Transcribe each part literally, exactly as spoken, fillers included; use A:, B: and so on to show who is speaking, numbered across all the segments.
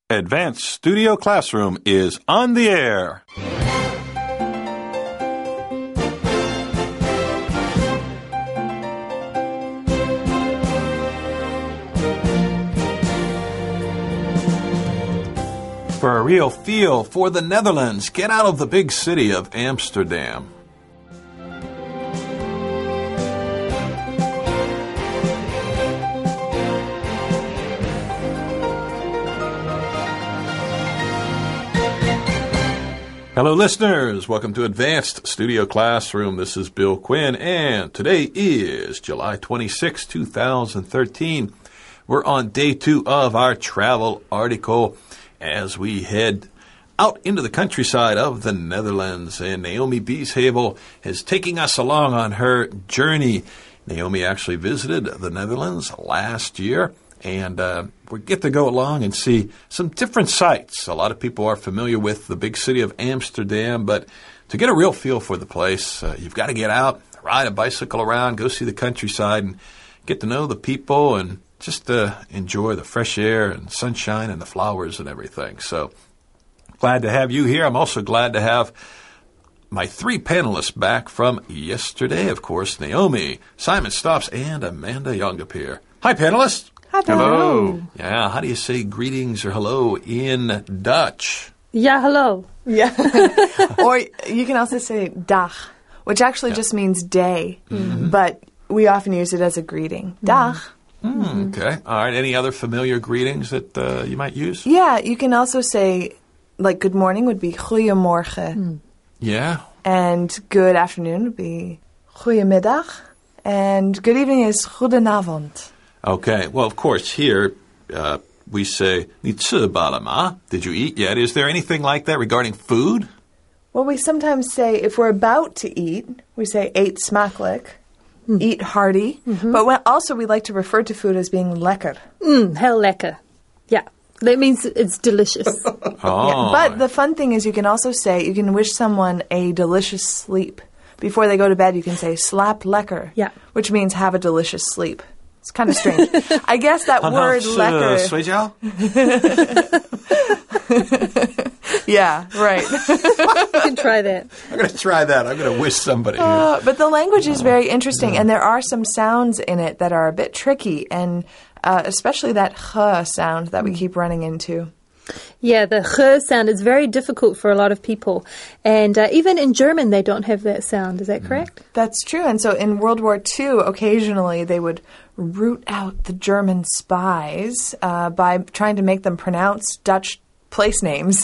A: Advanced Studio Classroom is on the air. For a real feel for the Netherlands, get out of the big city of Amsterdam. Hello, listeners. Welcome to Advanced Studio Classroom. This is Bill Quinn, and today is July twenty-sixth, two thousand thirteen. We're on day two of our travel article as we head out into the countryside of the Netherlands, and Naomi Bieshevel is taking us along on her journey. Naomi actually visited the Netherlands last year, and uh, we get to go along and see some different sights. A lot of people are familiar with the big city of Amsterdam, but to get a real feel for the place, uh, you've got to get out, ride a bicycle around, go see the countryside, and get to know the people and just uh, enjoy the fresh air and sunshine and the flowers and everything. So glad to have you here. I'm also glad to have my three panelists back from yesterday, of course, Naomi, Simon Stops, and Amanda Youngup here. Hi, panelists.
B: Hello.
A: Yeah, how do you say greetings or hello in Dutch?
B: Yeah, hello.
C: Yeah. Or you can also say dag, which actually yeah. just means day, mm-hmm. but we often use it as a greeting. Dag.
A: Mm, okay. All right. Any other familiar greetings that uh, you might use?
C: Yeah, you can also say, like, good morning would be goeiemorgen. Mm.
A: Yeah.
C: And good afternoon would be goeiemiddag. And good evening is goedenavond.
A: Okay. Well, of course, here uh, we say, niet zo balama. Did you eat yet? Is there anything like that regarding food?
C: Well, we sometimes say, if we're about to eat, we say, eet smakelijk. Mm. Eat hearty. Mm-hmm. But when, also we like to refer to food as being lekker.
B: Mm, heel lekker. Yeah. That means it's delicious.
A: Oh.
C: Yeah. But the fun thing is you can also say, you can wish someone a delicious sleep. Before they go to bed, you can say, slaap lekker.
B: Yeah.
C: Which means have a delicious sleep. It's kind of strange. I guess that word lekker... Yeah, right.
B: You can try that.
A: I'm going to try that. I'm going to wish somebody.
C: Uh, but the language is very interesting, and there are some sounds in it that are a bit tricky, and uh, especially that ch sound that we keep running into.
B: Yeah, the ch sound is very difficult for a lot of people. And uh, even in German, they don't have that sound. Is that correct?
C: That's true. And so in World War Two, occasionally they would root out the German spies uh, by trying to make them pronounce Dutch place names.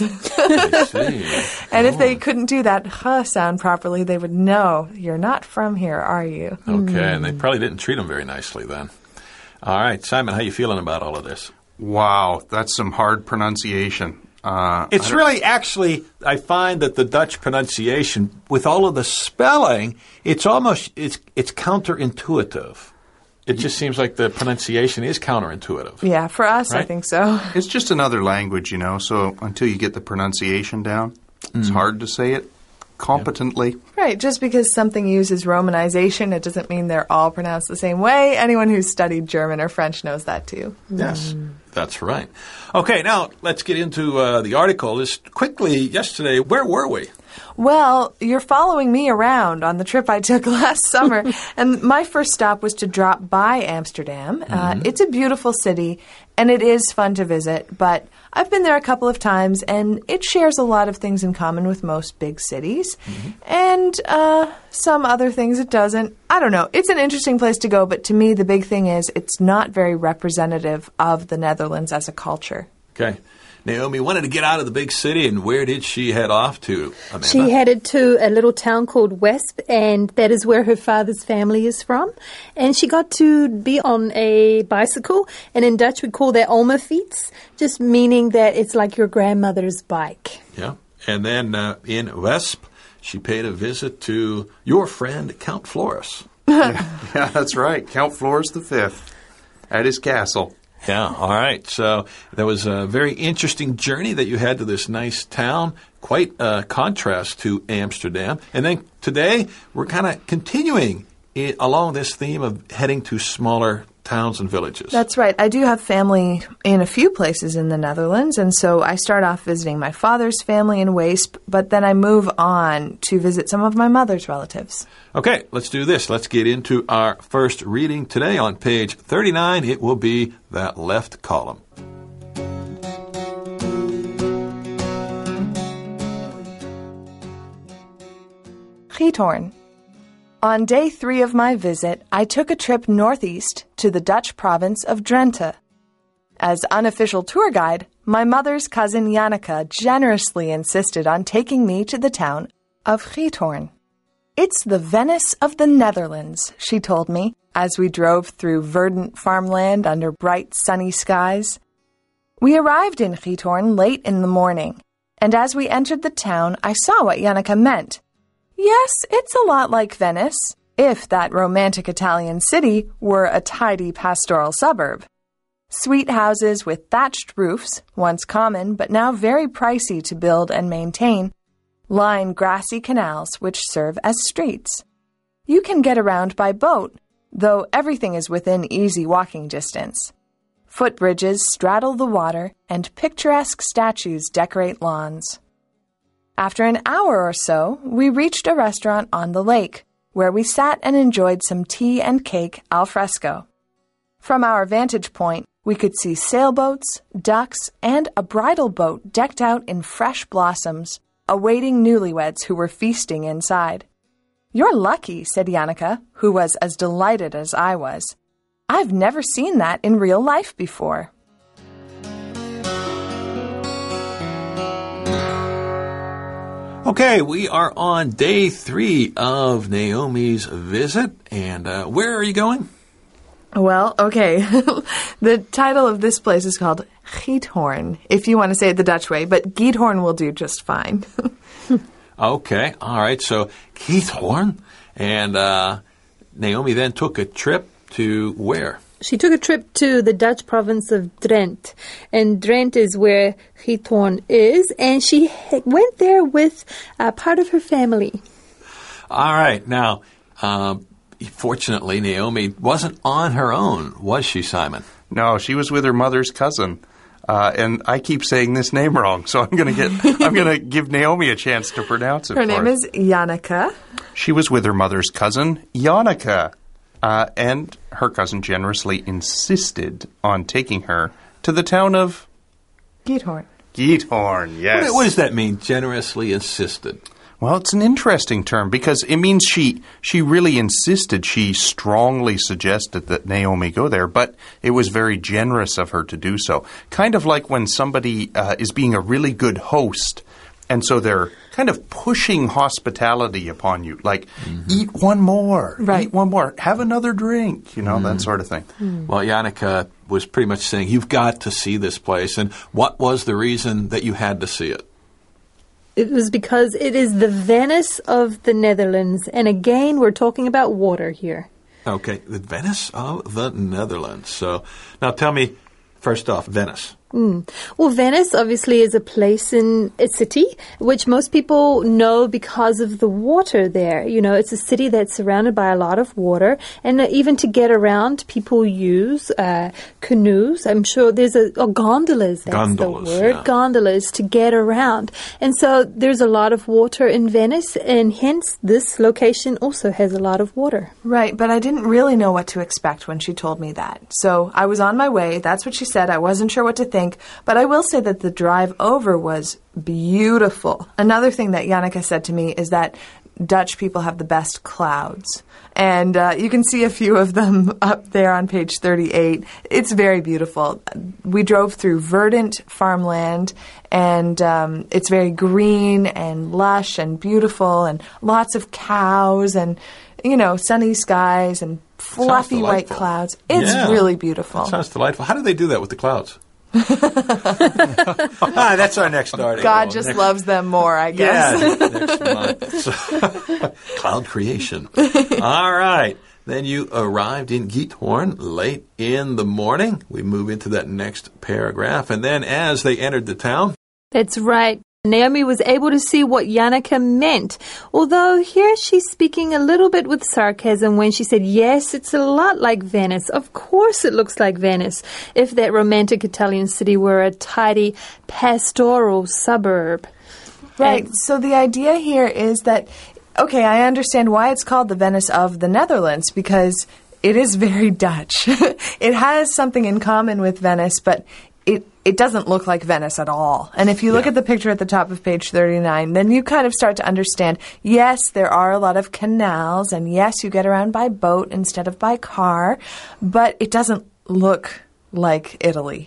A: I see.
C: And
A: oh.
C: if they couldn't do that ch sound properly, they would know, you're not from here, are you?
A: Okay, mm. and they probably didn't treat them very nicely then. All right, Simon, how you feeling about all of this?
D: Wow, that's some hard pronunciation. Uh,
A: it's really actually, I find that the Dutch pronunciation, with all of the spelling, it's almost, it's it's counterintuitive. It just seems like the pronunciation is counterintuitive.
C: Yeah, for us,
A: right?
C: I think so.
D: It's just another language, you know, so until you get the pronunciation down, it's mm. hard to say it competently.
C: Right, just because something uses romanization, it doesn't mean they're all pronounced the same way. Anyone who's studied German or French knows that too.
A: Yes, mm. that's right. Okay, now let's get into uh, the article. Just quickly, yesterday, where were we?
C: Well, you're following me around on the trip I took last summer, and my first stop was to drop by Amsterdam. Mm-hmm. Uh, it's a beautiful city, and it is fun to visit, but I've been there a couple of times, and it shares a lot of things in common with most big cities, mm-hmm. and uh, some other things it doesn't. I don't know. It's an interesting place to go, but to me, the big thing is it's not very representative of the Netherlands as a culture.
A: Okay. Naomi wanted to get out of the big city, and where did she head off to, Amanda?
B: She headed to a little town called Wesp, and that is where her father's family is from. And she got to be on a bicycle, and in Dutch we call that oma fiets, just meaning that it's like your grandmother's bike.
A: Yeah. And then uh, in Wesp, she paid a visit to your friend, Count Floris.
D: yeah, yeah, that's right. Count Floris the Fifth at his castle.
A: Yeah, all right. So that was a very interesting journey that you had to this nice town, quite a contrast to Amsterdam. And then today we're kind of continuing it, along this theme of heading to smaller towns and villages.
C: That's right. I do have family in a few places in the Netherlands, and so I start off visiting my father's family in Weesp, but then I move on to visit some of my mother's relatives.
A: Okay, let's do this. Let's get into our first reading today on page thirty-nine. It will be that left column.
C: Giethoorn. On day three of my visit, I took a trip northeast to the Dutch province of Drenthe. As unofficial tour guide, my mother's cousin Janneke generously insisted on taking me to the town of Giethoorn. It's the Venice of the Netherlands, she told me, as we drove through verdant farmland under bright sunny skies. We arrived in Giethoorn late in the morning, and as we entered the town, I saw what Janneke meant. Yes, it's a lot like Venice, if that romantic Italian city were a tidy pastoral suburb. Sweet houses with thatched roofs, once common but now very pricey to build and maintain, line grassy canals which serve as streets. You can get around by boat, though everything is within easy walking distance. Footbridges straddle the water, and picturesque statues decorate lawns. After an hour or so, we reached a restaurant on the lake, where we sat and enjoyed some tea and cake al fresco. From our vantage point, we could see sailboats, ducks, and a bridal boat decked out in fresh blossoms, awaiting newlyweds who were feasting inside. You're lucky, said Janneke, who was as delighted as I was. I've never seen that in real life before.
A: Okay, we are on day three of Naomi's visit. And uh, where are you going?
C: Well, okay. The title of this place is called Giethoorn, if you want to say it the Dutch way, but Giethoorn will do just fine.
A: Okay, all right. So Giethoorn, and uh, Naomi then took a trip to where?
B: She took a trip to the Dutch province of Drenthe, and Drenthe is where Giethoorn is, and she went there with uh, part of her family.
A: All right. Now, um, fortunately, Naomi wasn't on her own, was she, Simon?
D: No, she was with her mother's cousin. Uh, and I keep saying this name wrong, so I'm going to get I'm going to give Naomi a chance to pronounce it.
C: Her
D: for
C: name
D: her.
C: is Janneke.
D: She was with her mother's cousin, Janneke. Uh, and her cousin generously insisted on taking her to the town of
C: Giethoorn.
D: Giethoorn, yes.
A: What, what does that mean, generously insisted?
D: Well, it's an interesting term because it means she she really insisted, she strongly suggested that Naomi go there, but it was very generous of her to do so. Kind of like when somebody uh, is being a really good host, and so they're kind of pushing hospitality upon you, like, mm-hmm. eat one more,
C: right.
D: eat one more, have another drink, you know, mm. that sort of thing.
B: Mm.
A: Well, Janneke was pretty much saying, you've got to see this place. And what was the reason that you had to see it?
B: It was because it is the Venice of the Netherlands. And again, we're talking about water here.
A: Okay, the Venice of the Netherlands. So now tell me, first off, Venice.
B: Mm. Well, Venice obviously is a place in a city which most people know because of the water there. You know, it's a city that's surrounded by a lot of water, and uh, even to get around, people use uh, canoes. I'm sure there's a oh, gondolas. That's
A: gondolas,
B: the word,
A: yeah.
B: gondolas to get around. And so there's a lot of water in Venice, and hence this location also has a lot of water.
C: Right, but I didn't really know what to expect when she told me that. So I was on my way. That's what she said. I wasn't sure what to think. But I will say that the drive over was beautiful. Another thing that Janneke said to me is that Dutch people have the best clouds. And uh, you can see a few of them up there on page thirty-eight. It's very beautiful. We drove through verdant farmland, and um, it's very green and lush and beautiful, and lots of cows and, you know, sunny skies and fluffy white clouds. It's
A: yeah,
C: really beautiful.
A: That sounds delightful. How do they do that with the clouds? ah, that's our next article.
C: God just
A: next,
C: loves them more, I guess.
A: Yeah, next month. So, cloud creation. All right. Then you arrived in Giethoorn late in the morning. We move into that next paragraph. And then as they entered the town.
B: That's right. Naomi was able to see what Janneke meant, although here she's speaking a little bit with sarcasm when she said, yes, it's a lot like Venice. Of course it looks like Venice, if that romantic Italian city were a tidy pastoral suburb.
C: Right.
B: And
C: so the idea here is that, okay, I understand why it's called the Venice of the Netherlands, because it is very Dutch. It has something in common with Venice, but it it doesn't look like Venice at all. And if you look
A: Yeah.
C: at the picture at the top of page thirty-nine, then you kind of start to understand, yes, there are a lot of canals, and yes, you get around by boat instead of by car, but it doesn't look like Italy.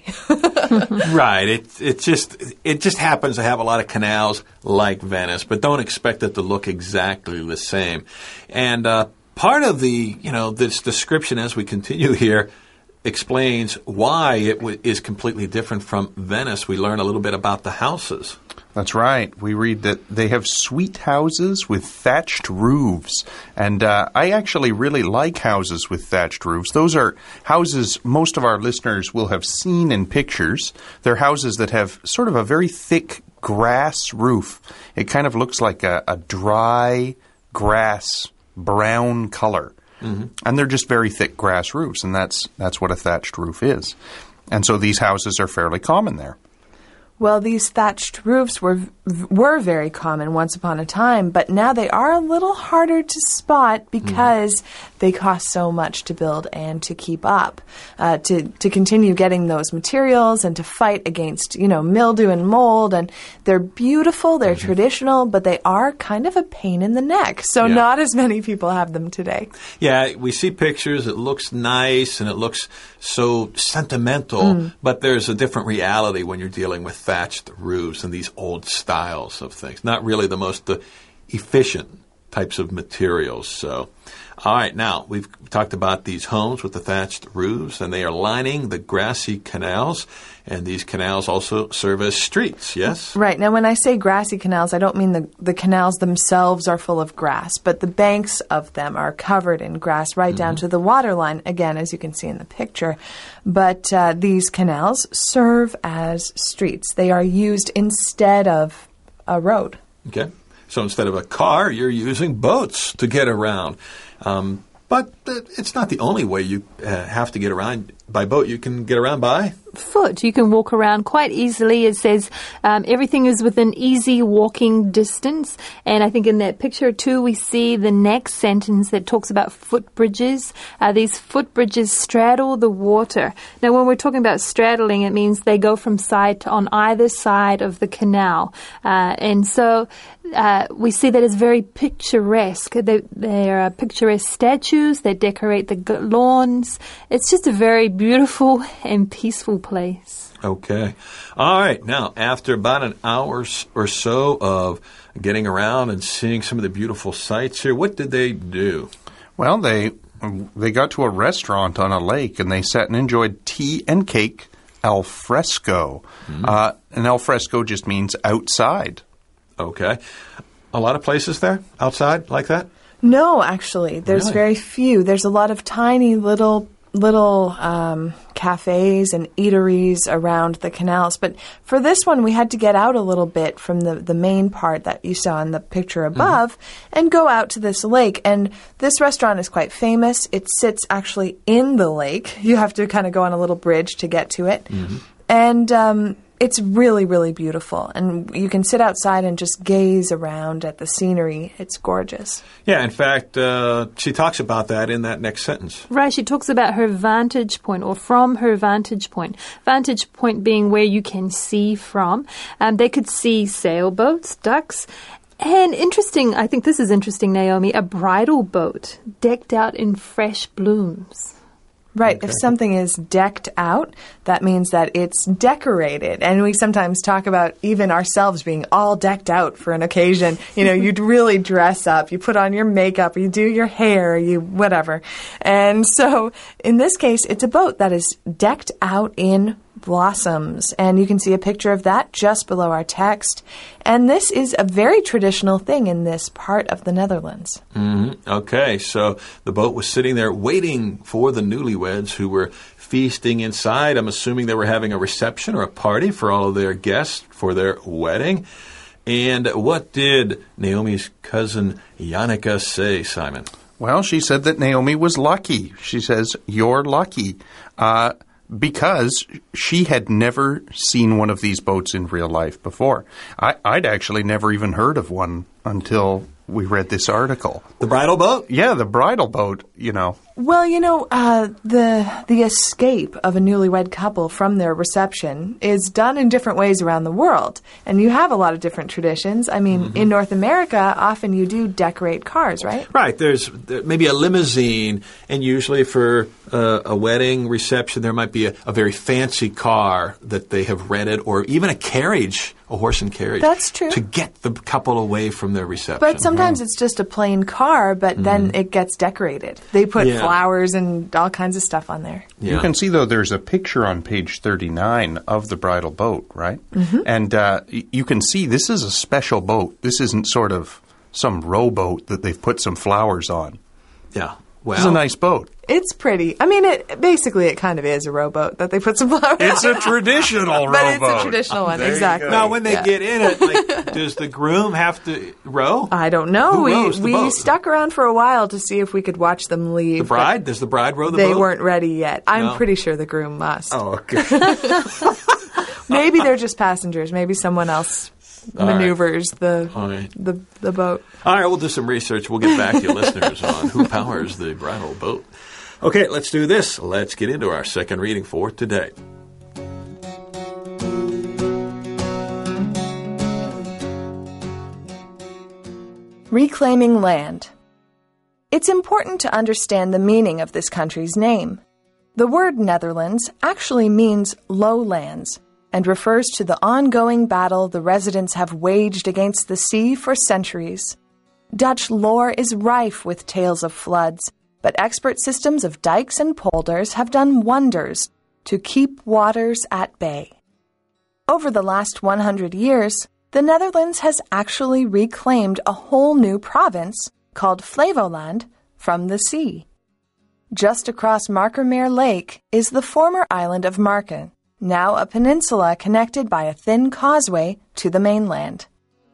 A: Right. It it just it just happens to have a lot of canals like Venice, but don't expect it to look exactly the same. And uh, part of the you know this description as we continue here explains why it w- is completely different from Venice. We learn a little bit about the houses.
D: That's right. We read that they have sweet houses with thatched roofs. And uh, I actually really like houses with thatched roofs. Those are houses most of our listeners will have seen in pictures. They're houses that have sort of a very thick grass roof. It kind of looks like a, a dry grass brown color. Mm-hmm. And they're just very thick grass roofs, and that's that's what a thatched roof is. And so these houses are fairly common there.
C: Well, these thatched roofs were were very common once upon a time, but now they are a little harder to spot because mm. they cost so much to build and to keep up, uh, to to continue getting those materials and to fight against, you know, mildew and mold. And they're beautiful, they're mm-hmm. traditional, but they are kind of a pain in the neck. So
A: yeah.
C: not as many people have them today.
A: Yeah, we see pictures. It looks nice and it looks so sentimental, mm. but there's a different reality when you're dealing with thatched roofs and these old styles of things. Not really the most uh, efficient types of materials. So, all right, now we've talked about these homes with the thatched roofs, and they are lining the grassy canals. And these canals also serve as streets, yes?
C: Right. Now, when I say grassy canals, I don't mean the, the canals themselves are full of grass, but the banks of them are covered in grass right mm-hmm. down to the water line, again, as you can see in the picture. But uh, these canals serve as streets. They are used instead of a road.
A: Okay. So instead of a car, you're using boats to get around. Um, but uh, it's not the only way you uh, have to get around by boat. You can get around by
B: foot. You can walk around quite easily. It says um, everything is within easy walking distance. And I think in that picture too, we see the next sentence that talks about footbridges. Uh, these footbridges straddle the water. Now, when we're talking about straddling, it means they go from side to on either side of the canal. Uh, and so uh, we see that it's very picturesque. They, they are picturesque statues that decorate the g- lawns. It's just a very beautiful and peaceful place.
A: Okay. All right. Now, after about an hour or so of getting around and seeing some of the beautiful sights here, what did they do?
D: Well, they they got to a restaurant on a lake, and they sat and enjoyed tea and cake al fresco. Mm-hmm. Uh, and al fresco just means outside.
A: Okay. A lot of places there outside like that?
C: No, actually. There's
A: Really?
C: very few. There's a lot of tiny little little um, cafes and eateries around the canals. But for this one, we had to get out a little bit from the, the main part that you saw in the picture above mm-hmm. and go out to this lake. And this restaurant is quite famous. It sits actually in the lake. You have to kind of go on a little bridge to get to it. Mm-hmm. And um, it's really, really beautiful. And you can sit outside and just gaze around at the scenery. It's gorgeous.
A: Yeah, in fact, uh, she talks about that in that next sentence.
B: Right, she talks about her vantage point, or from her vantage point. Vantage point being where you can see from. Um, they could see sailboats, ducks, and interesting, I think this is interesting, Naomi, a bridal boat decked out in fresh blooms.
C: Right.
A: Okay.
C: If something is decked out, that means that it's decorated. And we sometimes talk about even ourselves being all decked out for an occasion. You know, you'd really dress up. You put on your makeup, or you do your hair, you whatever. And so in this case, it's a boat that is decked out in blossoms. And you can see a picture of that just below our text. And this is a very traditional thing in this part of the Netherlands.
A: Mm-hmm. Okay, so the boat was sitting there waiting for the newlyweds who were feasting inside. I'm assuming they were having a reception or a party for all of their guests for their wedding. And what did Naomi's cousin Yannicka say, Simon?
D: Well, she said that Naomi was lucky. She says, you're lucky, uh, because she had never seen one of these boats in real life before. I, I'd actually never even heard of one until we read this article.
A: The bridal boat?
D: Yeah, the bridal boat, you know.
C: Well, you know, uh, the the escape of a newlywed couple from their reception is done in different ways around the world. And you have a lot of different traditions. I mean, mm-hmm. in North America, often you do decorate cars, right?
A: Right. There's there, maybe a limousine, and usually for uh, a wedding reception, there might be a, a very fancy car that they have rented, or even a carriage, a horse and carriage.
C: That's true.
A: To get the couple away from their reception.
C: But sometimes mm-hmm. it's just a plain car, but mm-hmm. then it gets decorated. They put yeah. flowers and all kinds of stuff on there.
A: Yeah.
D: You can see, though, there's a picture on page thirty-nine of the bridal boat, right? Mm-hmm. And uh, y- you can see this is a special boat. This isn't sort of some rowboat that they've put some flowers on.
A: Yeah. Well,
D: it's a nice boat.
C: It's pretty. I mean, it basically it kind of is a rowboat that they put some flowers on.
D: It's a traditional rowboat.
C: But it's a traditional one,
D: There
C: exactly.
A: now, when they
C: yeah.
A: get in it, like, does the groom have to row?
C: I don't know.
A: Who
C: we
A: rows the
C: we
A: boat?
C: stuck around for a while to see if we could watch them leave.
A: The bride? Does the bride row the
C: they
A: boat?
C: They weren't ready yet. I'm
A: No?
C: pretty sure the groom must.
A: Oh, okay.
C: Maybe they're just passengers. Maybe someone else
A: All
C: maneuvers
A: right.
C: the,
A: All right.
C: the the boat.
A: All right, we'll do some research. We'll get back to you listeners on who powers the bridal boat. Okay, let's do this. Let's get into our second reading for today.
C: Reclaiming land. It's important to understand the meaning of this country's name. The word Netherlands actually means lowlands and refers to the ongoing battle the residents have waged against the sea for centuries. Dutch lore is rife with tales of floods, but expert systems of dikes and polders have done wonders to keep waters at bay. Over the last one hundred years, the Netherlands has actually reclaimed a whole new province called Flevoland from the sea. Just across Markermeer Lake is the former island of Marken, now a peninsula connected by a thin causeway to the mainland.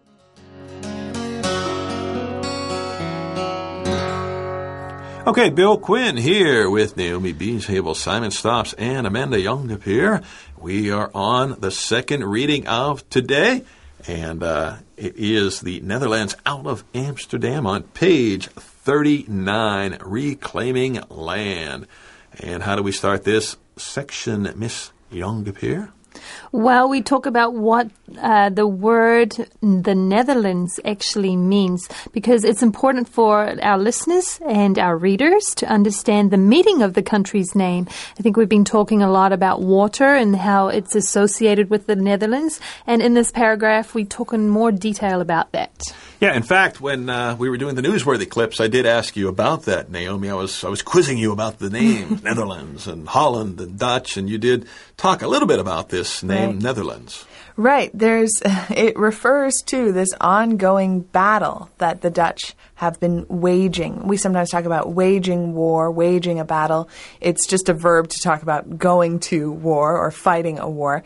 A: Okay, Bill Quinn here with Naomi Beeshable, Simon Stops, and Amanda Youngapir. We are on the second reading of today, and uh, it is the Netherlands out of Amsterdam on page thirty-nine, Reclaiming Land. And how do we start this section, Miss Youngapir?
B: Well, we talk about what uh, the word the Netherlands actually means, because it's important for our listeners and our readers to understand the meaning of the country's name. I think we've been talking a lot about water and how it's associated with the Netherlands, and in this paragraph we talk in more detail about that.
A: Yeah, in fact, when uh, we were doing the newsworthy clips, I did ask you about that, Naomi. I was I was quizzing you about the name Netherlands and Holland and Dutch, and you did talk a little bit about this name,
C: right.
A: Netherlands.
C: Right. There's. It refers to this ongoing battle that the Dutch have been waging. We sometimes talk about waging war, waging a battle. It's just a verb to talk about going to war or fighting a war.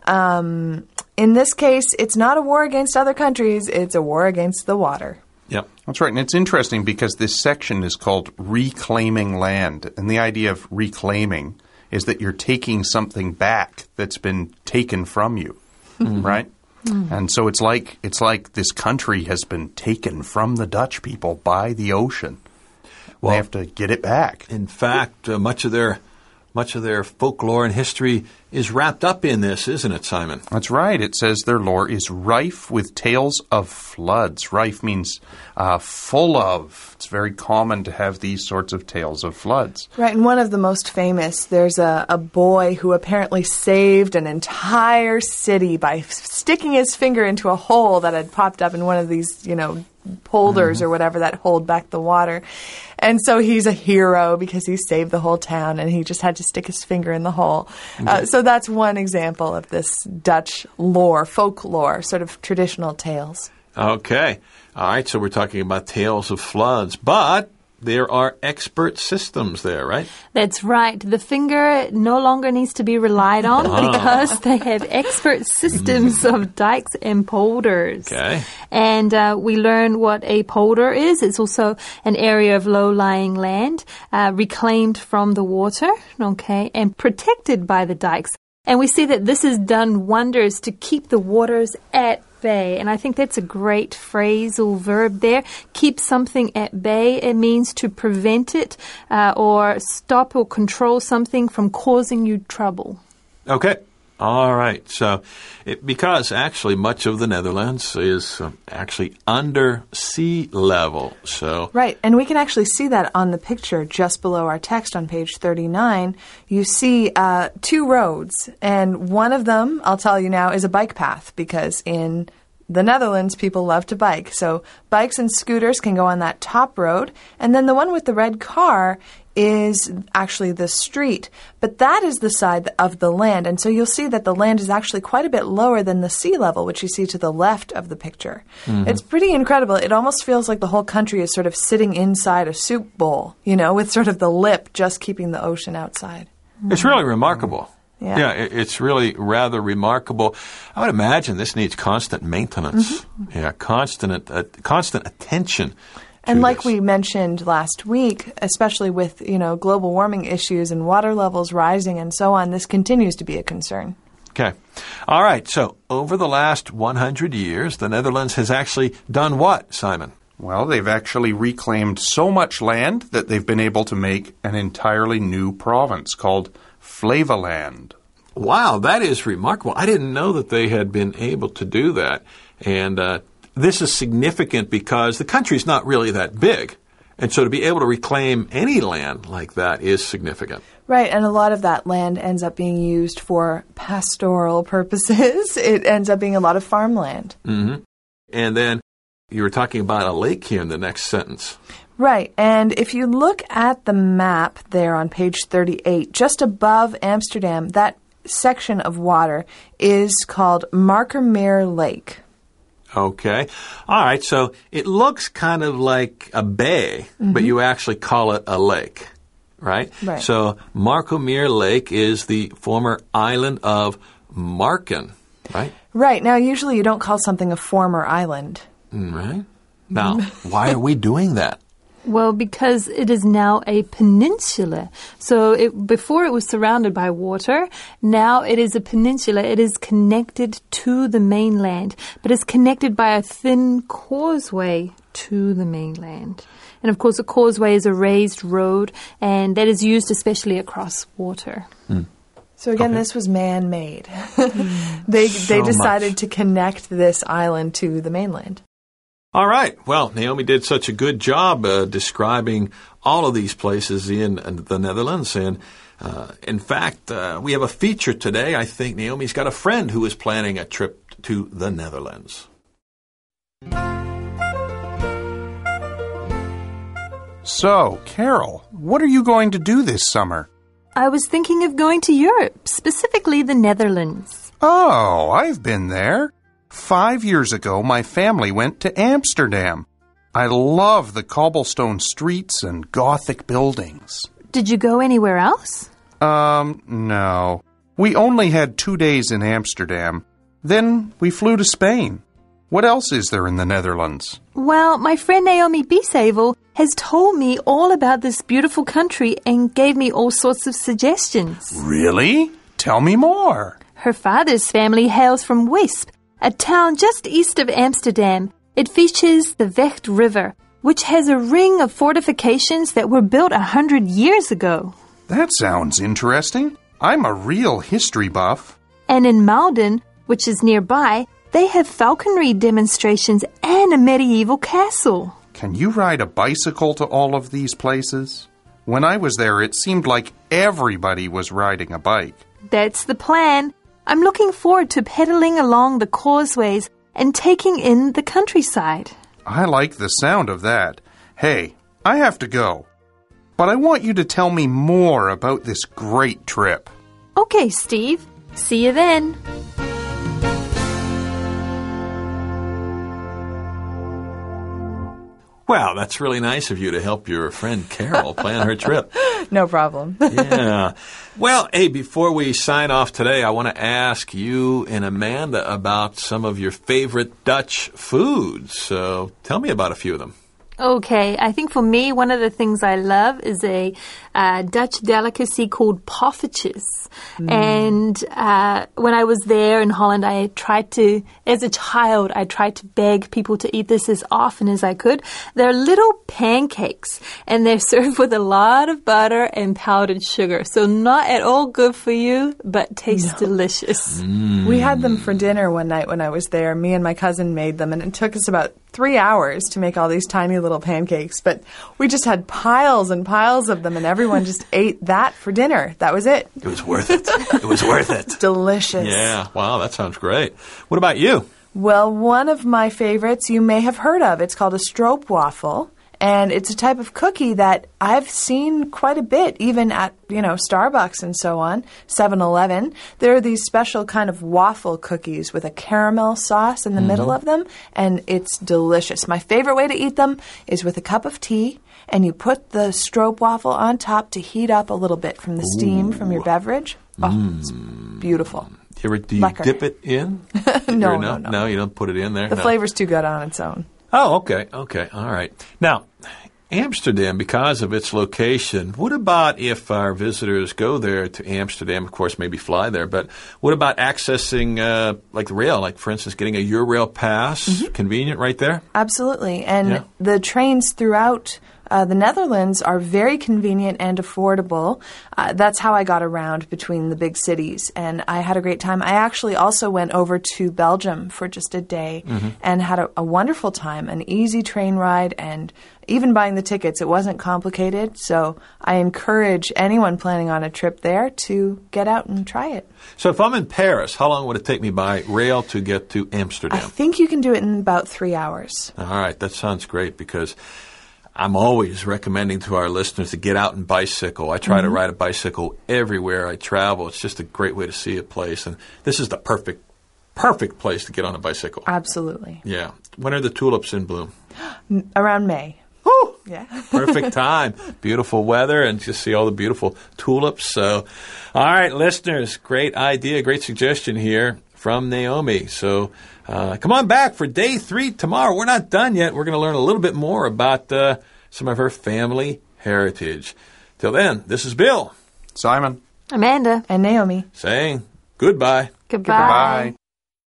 C: Um, in this case, it's not a war against other countries. It's a war against the water.
A: Yep.
D: That's right. And it's interesting because this section is called Reclaiming Land. And the idea of reclaiming is that you're taking something back that's been taken from you, mm-hmm. right? Mm-hmm. And so it's like it's like this country has been taken from the Dutch people by the ocean. Well, they have to get it back.
A: In fact, uh, much of their much of their folklore and history is wrapped up in this, isn't it, Simon?
D: That's right. It says their lore is rife with tales of floods. Rife means uh, full of. It's very common to have these sorts of tales of floods.
C: Right, and one of the most famous, there's a, a boy who apparently saved an entire city by f- sticking his finger into a hole that had popped up in one of these, you know, polders mm-hmm. or whatever that hold back the water. And so he's a hero because he saved the whole town and he just had to stick his finger in the hole. Mm-hmm. Uh, so that's one example of this Dutch lore, folklore, sort of traditional tales.
A: Okay. All right, so we're talking about tales of floods. But there are expert systems there, right?
B: That's right. The finger no longer needs to be relied on
A: Ah.
B: because they have expert systems of dikes and polders.
A: Okay.
B: And uh, we learn what a polder is. It's also an area of low-lying land uh, reclaimed from the water, okay, and protected by the dikes. And we see that this has done wonders to keep the waters at bay. And I think that's a great phrasal verb there. Keep something at bay. It means to prevent it uh, or stop or control something from causing you trouble.
A: Okay. All right. So, it, because actually much of the Netherlands is um, actually under sea level. So,
C: Right, and we can actually see that on the picture just below our text on page thirty-nine. You see uh, two roads, and one of them, I'll tell you now, is a bike path because in the Netherlands, people love to bike. So bikes and scooters can go on that top road, and then the one with the red car is actually the street. But that is the side of the land, and so you'll see that the land is actually quite a bit lower than the sea level, which you see to the left of the picture. Mm-hmm. It's pretty incredible. It almost feels like the whole country is sort of sitting inside a soup bowl, you know, with sort of the lip just keeping the ocean outside.
A: it's really remarkable.
C: Yeah.
A: Yeah, it, it's really rather remarkable. I would imagine this needs constant maintenance. Mm-hmm. Yeah, constant uh, constant attention.
C: And like
A: this.
C: we mentioned last week, especially with, you know, global warming issues and water levels rising and so on, this continues to be a concern.
A: Okay. All right. So over the last one hundred years, the Netherlands has actually done what, Simon?
D: Well, they've actually reclaimed so much land that they've been able to make an entirely new province called Flevoland.
A: Wow, that is remarkable. I didn't know that they had been able to do that. And uh, this is significant because the country's not really that big. And so to be able to reclaim any land like that is significant.
C: Right, and a lot of that land ends up being used for pastoral purposes. It ends up being a lot of farmland.
A: Mm-hmm. And then you were talking about a lake here in the next sentence.
C: Right, and if you look at the map there on page thirty-eight, just above Amsterdam, that section of water is called Markermeer Lake.
A: Okay. All right, so it looks kind of like a bay, mm-hmm. but you actually call it a lake, right?
C: Right.
A: So Markermeer Lake is the former island of Marken, right?
C: Right, now usually you don't call something a former island.
A: Right. Now, why are we doing that?
B: Well, because it is now a peninsula. So it, before it was surrounded by water, now it is a peninsula. It is connected to the mainland, but it's connected by a thin causeway to the mainland. And of course, a causeway is a raised road, and that is used especially across water.
A: Mm.
C: So again,
A: Okay.
C: this was man-made. they
A: So
C: they decided
A: much.
C: to connect this island to the mainland.
A: All right. Well, Naomi did such a good job uh, describing all of these places in uh, the Netherlands. And uh, in fact, uh, we have a feature today. I think Naomi's got a friend who is planning a trip to the Netherlands.
D: So, Carol, what are you going to do this summer?
B: I was thinking of going to Europe, specifically the Netherlands.
D: Oh, I've been there. Five years ago, my family went to Amsterdam. I love the cobblestone streets and Gothic buildings.
B: Did you go anywhere else?
D: Um, no. We only had two days in Amsterdam. Then we flew to Spain. What else is there in the Netherlands?
B: Well, my friend Naomi Bieshevel has told me all about this beautiful country and gave me all sorts of suggestions.
D: Really? Tell me more.
B: Her father's family hails from Weesp, a town just east of Amsterdam. It features the Vecht River, which has a ring of fortifications that were built a hundred years ago.
D: That sounds interesting. I'm a real history buff.
B: And in Malden, which is nearby, they have falconry demonstrations and a medieval castle.
D: Can you ride a bicycle to all of these places? When I was there, it seemed like everybody was riding a bike.
B: That's the plan. I'm looking forward to pedaling along the causeways and taking in the countryside.
D: I like the sound of that. Hey, I have to go. But I want you to tell me more about this great trip.
B: Okay, Steve. See you then.
A: Well, that's really nice of you to help your friend Carol plan her trip.
C: No problem.
A: Yeah. Well, hey, before we sign off today, I want to ask you and Amanda about some of your favorite Dutch foods. So tell me about a few of them.
B: Okay, I think for me, one of the things I love is a uh, Dutch delicacy called poffertjes. Mm. And uh, when I was there in Holland, I tried to, as a child, I tried to beg people to eat this as often as I could. They're little pancakes, and they're served with a lot of butter and powdered sugar. So not at all good for you, but taste no. delicious.
C: Mm. We had them for dinner one night when I was there. Me and my cousin made them, and it took us about three hours to make all these tiny little pancakes, but we just had piles and piles of them, and everyone just ate that for dinner. That was it.
A: It was worth it. It was worth it.
C: Delicious.
A: Yeah. Wow, that sounds great. What about you?
C: Well, one of my favorites you may have heard of. It's called a stroopwafel. And it's a type of cookie that I've seen quite a bit, even at, you know, Starbucks and so on, seven eleven. There are these special kind of waffle cookies with a caramel sauce in the mm-hmm. middle of them, and it's delicious. My favorite way to eat them is with a cup of tea, and you put the stroopwafel on top to heat up a little bit from the steam Ooh. From your beverage. Oh, mm. it's beautiful.
A: You ever, do you Lekker. Dip it in?
C: no,
A: no,
C: no, no.
A: No, you don't put it in there?
C: The
A: no.
C: flavor's too good on its own.
A: Oh, okay, okay, all right. Now, Amsterdam, because of its location, what about if our visitors go there to Amsterdam, of course, maybe fly there, but what about accessing, uh, like the rail, like, for instance, getting a Eurail pass? Mm-hmm. Convenient right there?
C: Absolutely, and
A: yeah.
C: the trains throughout Uh, the Netherlands are very convenient and affordable. Uh, that's how I got around between the big cities, and I had a great time. I actually also went over to Belgium for just a day mm-hmm. and had a, a wonderful time, an easy train ride, and even buying the tickets, it wasn't complicated. So I encourage anyone planning on a trip there to get out and try it.
A: So if I'm in Paris, how long would it take me by rail to get to Amsterdam?
C: I think you can do it in about three hours.
A: All right, that sounds great, because I'm always recommending to our listeners to get out and bicycle. I try mm-hmm. to ride a bicycle everywhere I travel. It's just a great way to see a place. And this is the perfect, perfect place to get on a bicycle.
C: Absolutely.
A: Yeah. When are the tulips in bloom?
C: Around May.
A: Woo!
C: Yeah.
A: Perfect time. Beautiful weather, and just see all the beautiful tulips. So, all right, listeners, great idea, great suggestion here from Naomi. So uh, come on back for day three tomorrow. We're not done yet. We're going to learn a little bit more about uh, some of her family heritage. Till then, this is Bill,
D: Simon,
B: Amanda,
C: and Naomi
A: saying goodbye.
B: Goodbye.
D: Goodbye.